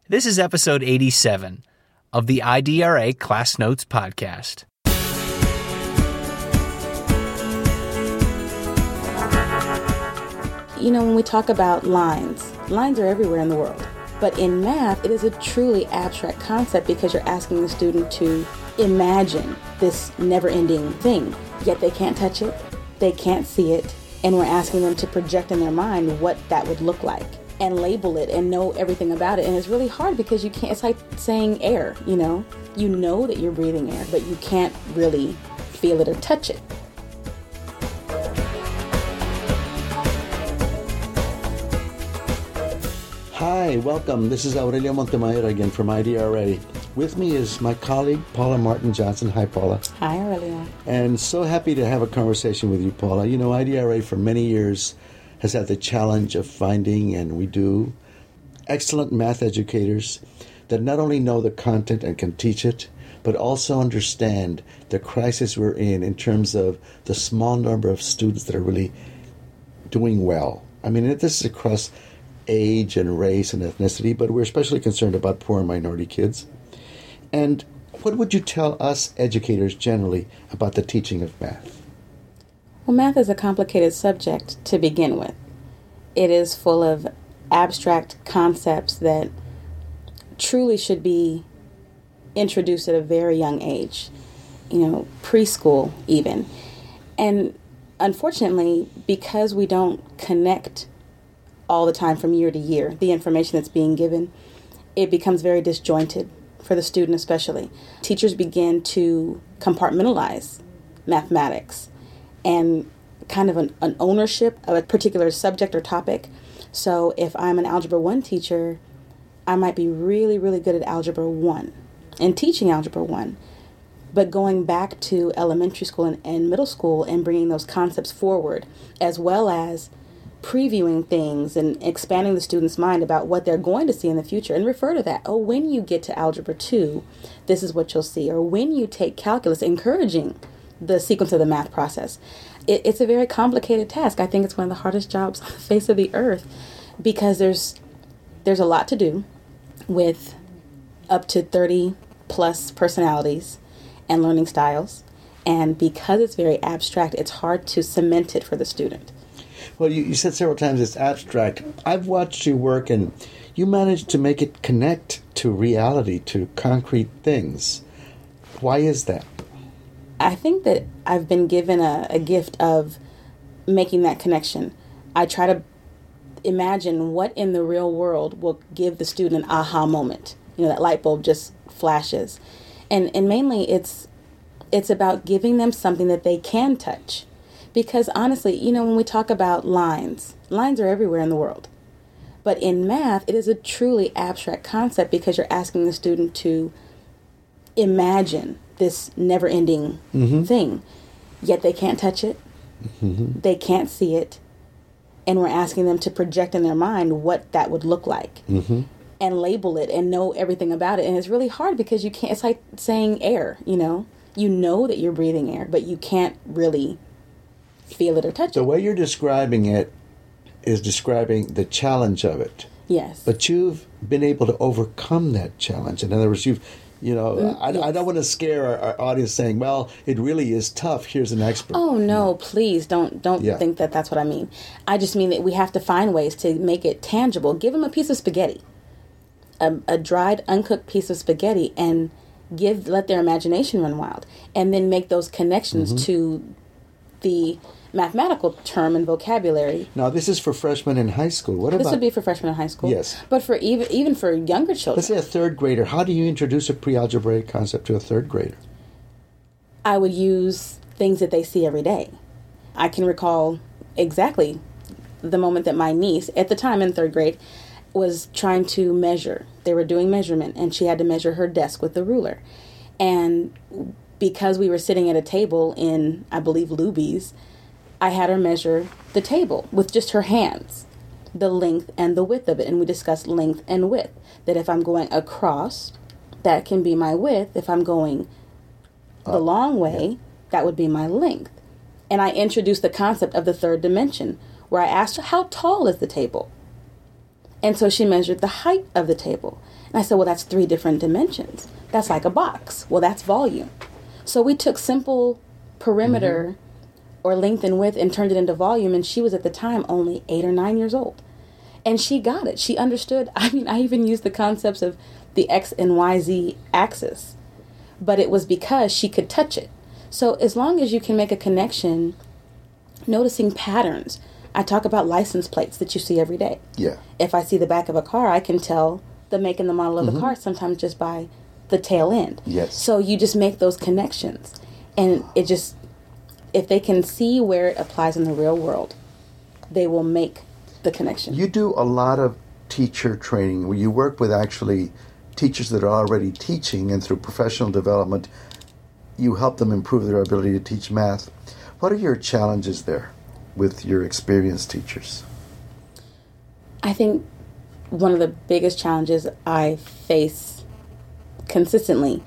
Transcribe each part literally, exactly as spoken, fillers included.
This is episode eighty-seven of the I D R A Class Notes Podcast. You know, when we talk about lines, lines are everywhere in the world. But in math, it is a truly abstract concept because you're asking the student to imagine this never-ending thing. Yet they can't touch it, they can't see it, and we're asking them to project in their mind what that would look like and label it and know everything about it. And it's really hard because you can't, it's like saying air, you know? You know that you're breathing air, but you can't really feel it or touch it. Hi, welcome. This is Aurelio Montemayor again from I D R A. With me is my colleague, Paula Martin Johnson. Hi, Paula. Hi, Aurelio. And so happy to have a conversation with you, Paula. You know, I D R A for many years has had the challenge of finding, and we do, excellent math educators that not only know the content and can teach it, but also understand the crisis we're in in terms of the small number of students that are really doing well. I mean, this is across age and race and ethnicity, but we're especially concerned about poor and minority kids. And what would you tell us educators generally about the teaching of math? Well, math is a complicated subject to begin with. It is full of abstract concepts that truly should be introduced at a very young age, you know, preschool even. And unfortunately, because we don't connect all the time from year to year, the information that's being given, it becomes very disjointed for the student especially. Teachers begin to compartmentalize mathematics and kind of an, an ownership of a particular subject or topic. So if I'm an Algebra one teacher, I might be really, really good at Algebra one and teaching Algebra one. But going back to elementary school and, and middle school and bringing those concepts forward, as well as previewing things and expanding the student's mind about what they're going to see in the future, and refer to that. Oh, when you get to Algebra two, this is what you'll see. Or when you take calculus, encouraging the sequence of the math process. It, it's a very complicated task. I think it's one of the hardest jobs on the face of the earth because there's there's a lot to do with up to thirty plus personalities and learning styles. And because it's very abstract, it's hard to cement it for the student. Well, you, you said several times it's abstract. I've watched you work, and you managed to make it connect to reality, to concrete things. Why is that? I think that I've been given a, a gift of making that connection. I try to imagine what in the real world will give the student an aha moment. You know, that light bulb just flashes. And and mainly it's it's about giving them something that they can touch. Because honestly, you know, when we talk about lines, lines are everywhere in the world. But in math, it is a truly abstract concept because you're asking the student to imagine this never-ending mm-hmm. thing. Yet they can't touch it, mm-hmm. they can't see it, and we're asking them to project in their mind what that would look like mm-hmm. and label it and know everything about it. And it's really hard because you can't, it's like saying air, you know? You know that you're breathing air, but you can't really feel it or touch it. The way you're describing it is describing the challenge of it. Yes. But you've been able to overcome that challenge. In other words, you've, you know, mm, I, yes. I don't want to scare our, our audience saying, well, it really is tough. Here's an expert. Oh, no, no. please don't don't yeah. think that that's what I mean. I just mean that we have to find ways to make it tangible. Give them a piece of spaghetti, a, a dried, uncooked piece of spaghetti, and give let their imagination run wild. And then make those connections mm-hmm. to the mathematical term and vocabulary. Now, this is for freshmen in high school. What this about... This would be for freshmen in high school. Yes. But for even even for younger children. Let's say a third grader. How do you introduce a pre-algebraic concept to a third grader? I would use things that they see every day. I can recall exactly the moment that my niece, at the time in third grade, was trying to measure. They were doing measurement, and she had to measure her desk with a ruler. And because we were sitting at a table in, I believe, Luby's, I had her measure the table with just her hands, the length and the width of it. And we discussed length and width, that if I'm going across, that can be my width. If I'm going the uh, long way, yeah. that would be my length. And I introduced the concept of the third dimension, where I asked her, how tall is the table? And so she measured the height of the table. And I said, well, that's three different dimensions. That's like a box. Well, that's volume. So we took simple perimeter mm-hmm. or length and width and turned it into volume. And she was at the time only eight or nine years old. And she got it. She understood. I mean, I even used the concepts of the X and Y Z axis. But it was because she could touch it. So as long as you can make a connection, noticing patterns. I talk about license plates that you see every day. Yeah. If I see the back of a car, I can tell the make and the model of mm-hmm. the car sometimes just by the tail end. Yes. So you just make those connections. And it just, if they can see where it applies in the real world, they will make the connection. You do a lot of teacher training where you work with actually teachers that are already teaching, and through professional development, you help them improve their ability to teach math. What are your challenges there with your experienced teachers? I think one of the biggest challenges I face consistently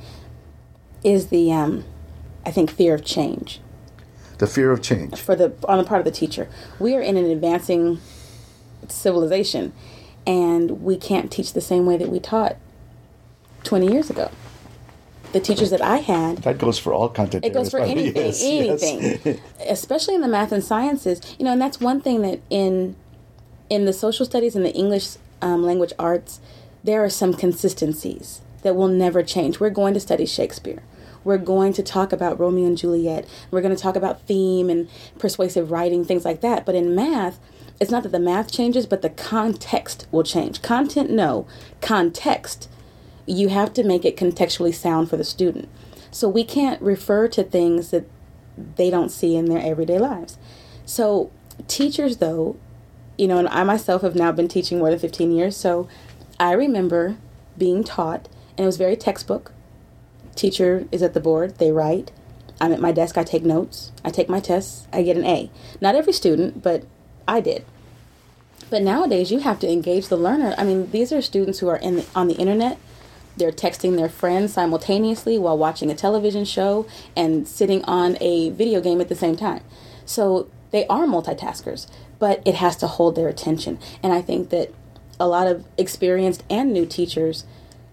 is the, um, I think, fear of change. The fear of change. For the on the part of the teacher. We are in an advancing civilization, and we can't teach the same way that we taught twenty years ago. The teachers that I had... That goes for all content It goes for anything, yes, anything. Yes. Especially in the math and sciences. You know, and that's one thing that in in the social studies and the English um, language arts, there are some consistencies that will never change. We're going to study Shakespeare. We're going to talk about Romeo and Juliet. We're going to talk about theme and persuasive writing, things like that. But in math, it's not that the math changes, but the context will change. Content, no. Context, you have to make it contextually sound for the student. So we can't refer to things that they don't see in their everyday lives. So teachers, though, you know, and I myself have now been teaching more than fifteen years, so I remember being taught, and it was very textbook. Teacher is at the board, they write. I'm at my desk, I take notes. I take my tests, I get an A. Not every student, but I did. But nowadays, you have to engage the learner. I mean, these are students who are in the, on the internet. They're texting their friends simultaneously while watching a television show and sitting on a video game at the same time. So they are multitaskers, but it has to hold their attention. And I think that a lot of experienced and new teachers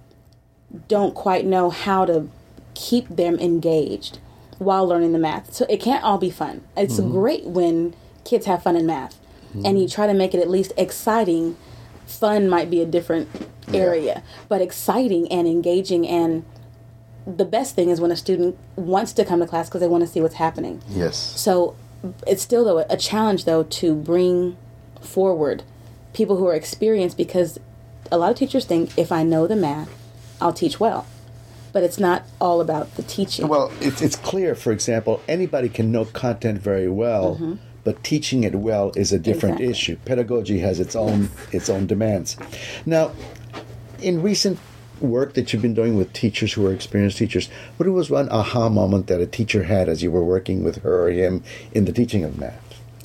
don't quite know how to keep them engaged while learning the math. So it can't all be fun. It's mm-hmm. great when kids have fun in math, mm-hmm. and you try to make it at least exciting. Fun might be a different area, yeah. but exciting and engaging. And the best thing is when a student wants to come to class because they want to see what's happening. Yes. So it's still, though, a challenge, though, to bring forward people who are experienced, because a lot of teachers think if I know the math, I'll teach well. But it's not all about the teaching. Well, it's, it's clear, for example, anybody can know content very well, mm-hmm. but teaching it well is a different exactly. issue. Pedagogy has its own its own demands. Now, in recent work that you've been doing with teachers who are experienced teachers, what was one aha moment that a teacher had as you were working with her or him in the teaching of math?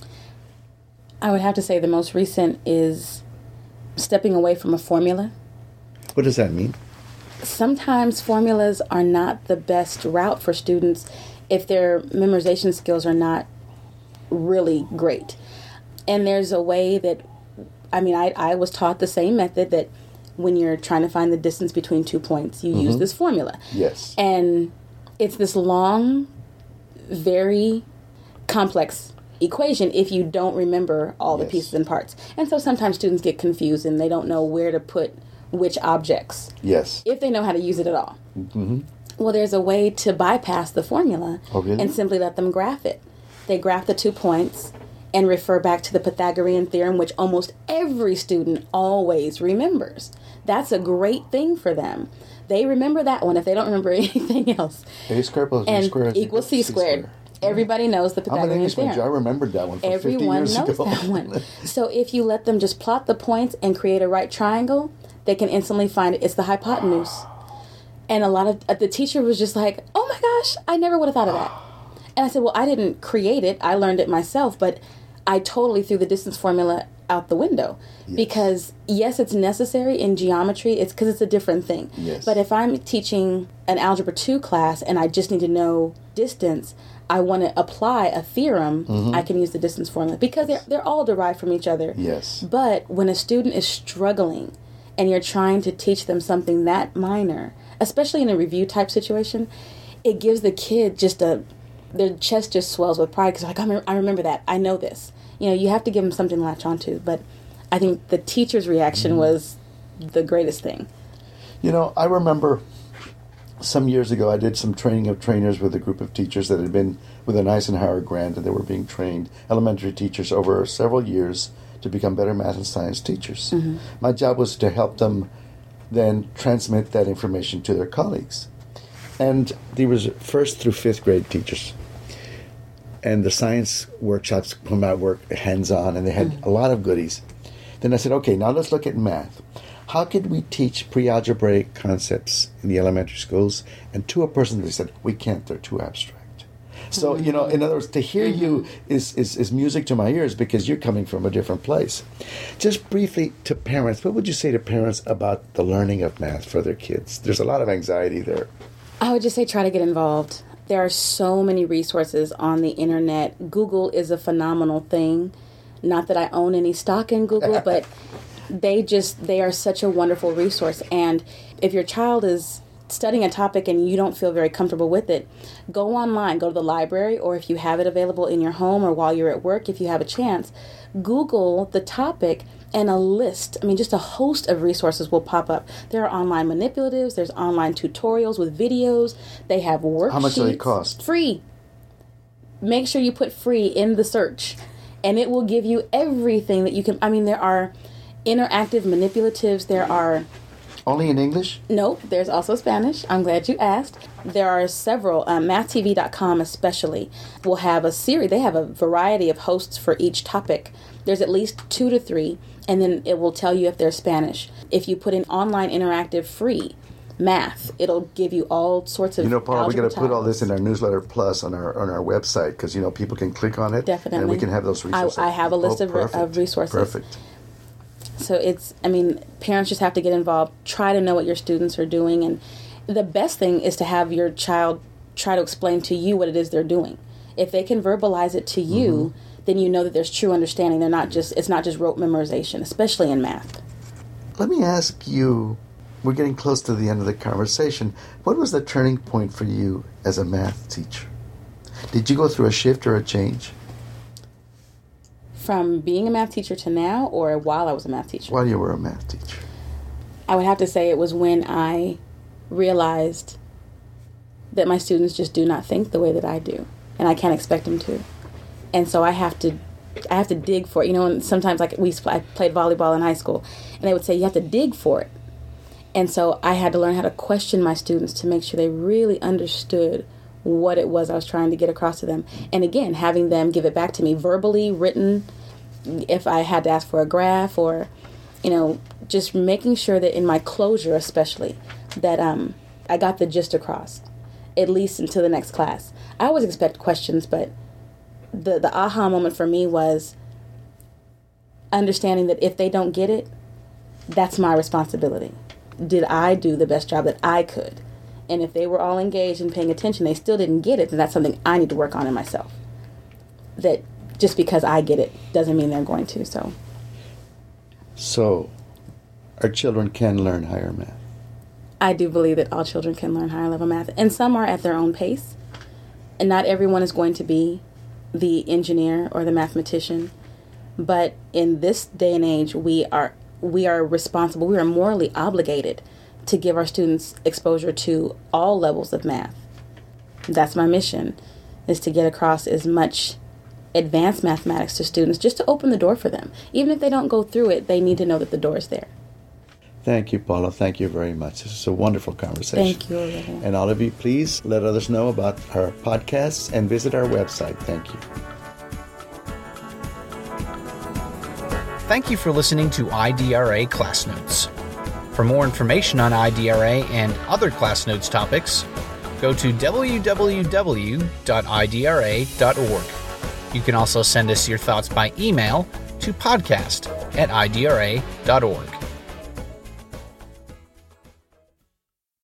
I would have to say the most recent is stepping away from a formula. What does that mean? Sometimes formulas are not the best route for students if their memorization skills are not really great. And there's a way that, I mean, I, I was taught the same method that when you're trying to find the distance between two points, you mm-hmm. use this formula. Yes. And it's this long, very complex equation if you don't remember all the yes. pieces and parts. And so sometimes students get confused and they don't know where to put which objects. Yes. If they know how to use it at all. Mm-hmm. Well, there's a way to bypass the formula oh, really? and simply let them graph it. They graph the two points and refer back to the Pythagorean theorem, which almost every student always remembers. That's a great thing for them. They remember that one if they don't remember anything else. A squared plus B squared equals C squared. squared. Everybody knows the Pythagorean I'm an English theorem. major. I remembered that one from Everyone fifty years knows ago. that one. So if you let them just plot the points and create a right triangle, they can instantly find it. It's the hypotenuse. And a lot of uh, the teacher was just like, oh my gosh, I never would have thought of that. And I said, well, I didn't create it. I learned it myself, but I totally threw the distance formula out the window. Yes. Because, yes, it's necessary in geometry. It's because it's a different thing. Yes. But if I'm teaching an Algebra two class and I just need to know distance, I want to apply a theorem, mm-hmm. I can use the distance formula because they're, they're all derived from each other. Yes. But when a student is struggling and you're trying to teach them something that minor, especially in a review type situation, it gives the kid just a, their chest just swells with pride because like, I remember that. I know this. You know, you have to give them something to latch onto. But I think the teacher's reaction mm-hmm. was the greatest thing. You know, I remember some years ago I did some training of trainers with a group of teachers that had been with an Eisenhower grant, and they were being trained, elementary teachers, over several years to become better math and science teachers. Mm-hmm. My job was to help them then transmit that information to their colleagues. And there was first through fifth grade teachers. And the science workshops come out work hands-on, and they had mm-hmm. a lot of goodies. Then I said, okay, now let's look at math. How could we teach pre-algebraic concepts in the elementary schools? And to a person, they said, we can't, they're too abstract. So, mm-hmm. you know, in other words, to hear mm-hmm. you is, is, is music to my ears because you're coming from a different place. Just briefly to parents, what would you say to parents about the learning of math for their kids? There's a lot of anxiety there. I would just say try to get involved. There are so many resources on the internet. Google is a phenomenal thing. Not that I own any stock in Google, but they just, they are such a wonderful resource. And if your child is studying a topic and you don't feel very comfortable with it, go online, go to the library, or if you have it available in your home or while you're at work, if you have a chance, Google the topic and a list, I mean, just a host of resources will pop up. There are online manipulatives, there's online tutorials with videos, they have worksheets. How much do they cost? Free. Make sure you put free in the search, and it will give you everything that you can. I mean, there are interactive manipulatives, there are... Only in English? Nope, there's also Spanish. I'm glad you asked. There are several, uh, math T V dot com especially, will have a series. They have a variety of hosts for each topic. There's at least two to three, and then it will tell you if they're Spanish. If you put in online interactive free math, it'll give you all sorts of. You know, Paula, we're going to put all this in our newsletter plus on our on our website because, you know, people can click on it. Definitely. And we can have those resources. I, I have a list oh, of, of resources. Perfect. So it's, I mean, parents just have to get involved. Try to know what your students are doing. And the best thing is to have your child try to explain to you what it is they're doing. If they can verbalize it to you, mm-hmm. then you know that there's true understanding. They're not just, it's not just rote memorization, especially in math. Let me ask you, we're getting close to the end of the conversation. What was the turning point for you as a math teacher? Did you go through a shift or a change? From being a math teacher to now, or while I was a math teacher? While you were a math teacher. I would have to say it was when I realized that my students just do not think the way that I do, and I can't expect them to. And so I have to, I have to dig for it. You know, and sometimes like we, I played volleyball in high school, and they would say you have to dig for it. And so I had to learn how to question my students to make sure they really understood what it was I was trying to get across to them. And again, having them give it back to me verbally, written, if I had to ask for a graph, or, you know, just making sure that in my closure especially, that um, I got the gist across, at least until the next class. I always expect questions, but the, the aha moment for me was understanding that if they don't get it, that's my responsibility. Did I do the best job that I could? And if they were all engaged and paying attention, they still didn't get it, then that's something I need to work on in myself. That just because I get it doesn't mean they're going to. So, so our children can learn higher math. I do believe that all children can learn higher level math, and some are at their own pace. And not everyone is going to be the engineer or the mathematician. But in this day and age, we are we are responsible. We are morally obligated to give our students exposure to all levels of math. That's my mission, is to get across as much advanced mathematics to students, just to open the door for them. Even if they don't go through it, they need to know that the door is there. Thank you, Paula. Thank you very much. This is a wonderful conversation. Thank you, Olivia. And all of you, please let others know about our podcasts and visit our website. Thank you. Thank you for listening to I D R A Class Notes. For more information on I D R A and other Class Notes topics, go to w w w dot i d r a dot org. You can also send us your thoughts by email to podcast at i d r a dot org.